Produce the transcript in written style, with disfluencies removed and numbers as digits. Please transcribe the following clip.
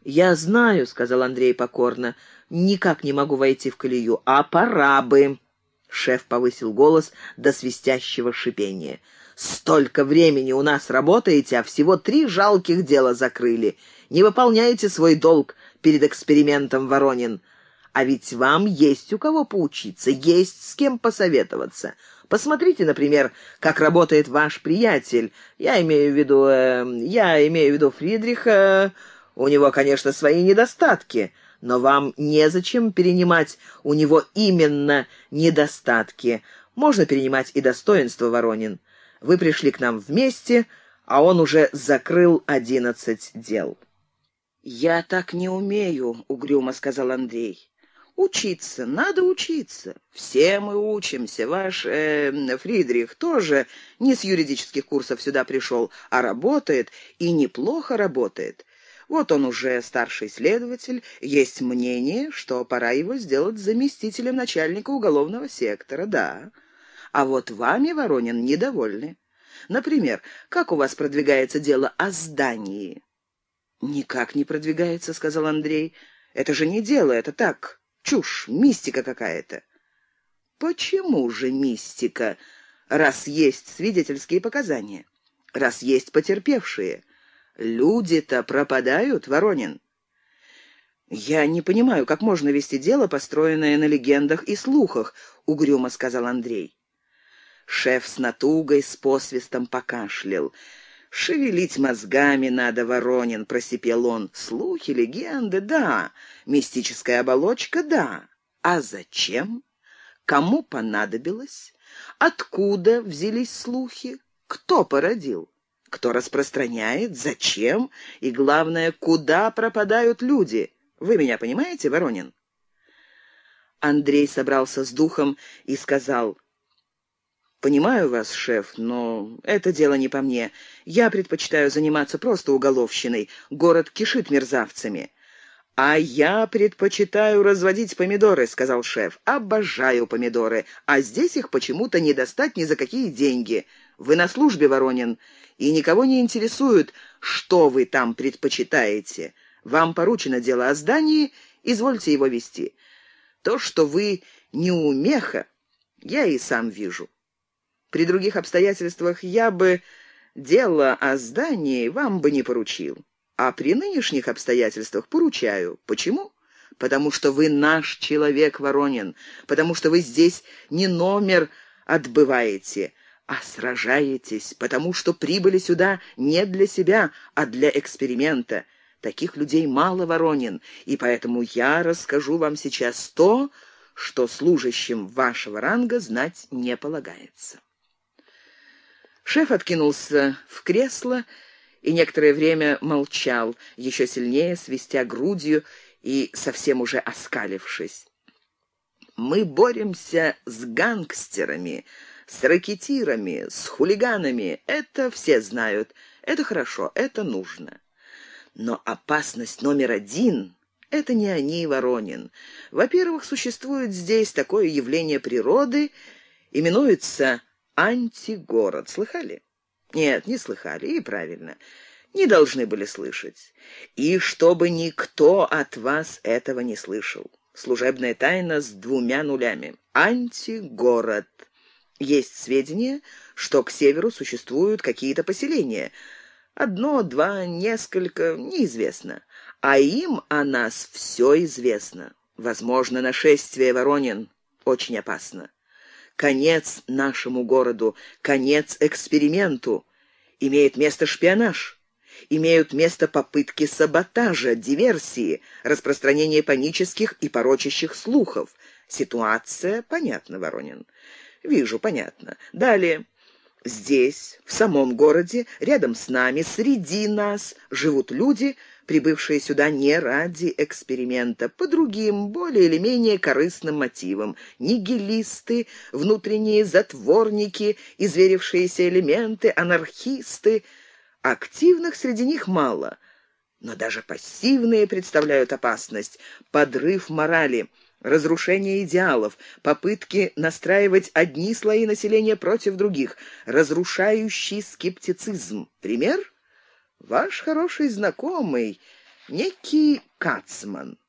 «Я знаю», — сказал Андрей покорно, — «никак не могу войти в колею, а пора бы». Шеф повысил голос до свистящего шипения. «Столько времени у нас работаете, а всего 3 жалких дела закрыли. Не выполняете свой долг перед экспериментом, Воронин. А ведь вам есть у кого поучиться, есть с кем посоветоваться. Посмотрите, например, как работает ваш приятель. Я имею в виду Фридриха. У него, конечно, свои недостатки, но вам незачем перенимать у него именно недостатки. Можно перенимать и достоинства, Воронин. Вы пришли к нам вместе, а он уже закрыл 11 дел». «Я так не умею», — угрюмо сказал Андрей. «Учиться, надо учиться. Все мы учимся. Ваш Фридрих тоже не с юридических курсов сюда пришел, а работает, и неплохо работает. Вот он уже старший следователь, есть мнение, что пора его сделать заместителем начальника уголовного сектора, да. А вот вами, Воронин, недовольны. Например, как у вас продвигается дело о здании?» «Никак не продвигается», — сказал Андрей. «Это же не дело, это так, чушь, мистика какая-то». «Почему же мистика, раз есть свидетельские показания, раз есть потерпевшие? Люди-то пропадают, Воронин». «Я не понимаю, как можно вести дело, построенное на легендах и слухах», — угрюмо сказал Андрей. Шеф с натугой, с посвистом покашлял. «Шевелить мозгами надо, Воронин», — просипел он. «Слухи, легенды, да. Мистическая оболочка, да. А зачем? Кому понадобилось? Откуда взялись слухи? Кто породил? Кто распространяет? Зачем? И главное, куда пропадают люди? Вы меня понимаете, Воронин?» Андрей собрался с духом и сказал: «Понимаю вас, шеф, но это дело не по мне. Я предпочитаю заниматься просто уголовщиной. Город кишит мерзавцами». «А я предпочитаю разводить помидоры», — сказал шеф. «Обожаю помидоры, а здесь их почему-то не достать ни за какие деньги. Вы на службе, Воронин, и никого не интересует, что вы там предпочитаете. Вам поручено дело о здании, извольте его вести. То, что вы неумеха, я и сам вижу. При других обстоятельствах я бы дело о здании вам бы не поручил. А при нынешних обстоятельствах поручаю. Почему? Потому что вы наш человек, Воронин. Потому что вы здесь не номер отбываете, а сражаетесь. Потому что прибыли сюда не для себя, а для эксперимента. Таких людей мало, Воронин. И поэтому я расскажу вам сейчас то, что служащим вашего ранга знать не полагается». Шеф откинулся в кресло и некоторое время молчал, еще сильнее свистя грудью и совсем уже оскалившись. «Мы боремся с гангстерами, с рэкетирами, с хулиганами. Это все знают. Это хорошо, это нужно. Но опасность номер 1 — это не они, Воронин. Во-первых, существует здесь такое явление природы, именуется антигород. Слыхали? Нет, не слыхали, и правильно. Не должны были слышать. И чтобы никто от вас этого не слышал. Служебная тайна с 2 нулями. Антигород. Есть сведения, что к северу существуют какие-то поселения. 1, 2, несколько, неизвестно. А им о нас все известно. Возможно, нашествие, Воронин. Очень опасно. Конец нашему городу, конец эксперименту. Имеет место шпионаж. Имеют место попытки саботажа, диверсии, распространения панических и порочащих слухов. Ситуация понятна, Воронин. Вижу, понятно. Далее. Здесь, в самом городе, рядом с нами, среди нас живут люди, прибывшие сюда не ради эксперимента, по другим, более или менее корыстным мотивам. Нигилисты, внутренние затворники, изверившиеся элементы, анархисты. Активных среди них мало, но даже пассивные представляют опасность. Подрыв морали, разрушение идеалов, попытки настраивать одни слои населения против других, разрушающий скептицизм. Пример? Ваш хороший знакомый, некий Кацман.